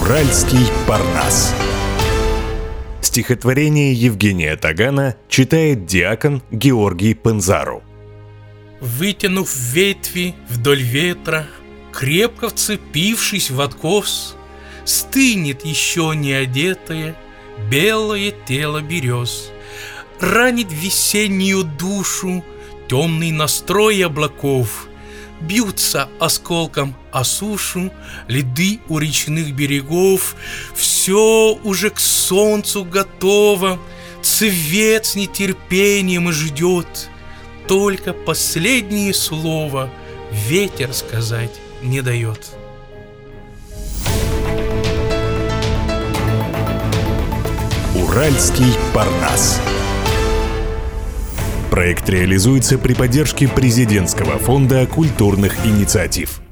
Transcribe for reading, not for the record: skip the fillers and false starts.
Уральский Парнас. Стихотворение Евгения Тагана читает диакон Георгий Пензару. Вытянув ветви вдоль ветра, крепко вцепившись в откос, стынет еще не одетое белое тело берез. Ранит весеннюю душу темный настрой облаков, бьются осколком о сушу льды у речных берегов. Все уже к солнцу готово, цвет с нетерпением ждет. Только последнее слово ветер сказать не дает. Уральский Парнас. Проект реализуется при поддержке Президентского фонда культурных инициатив.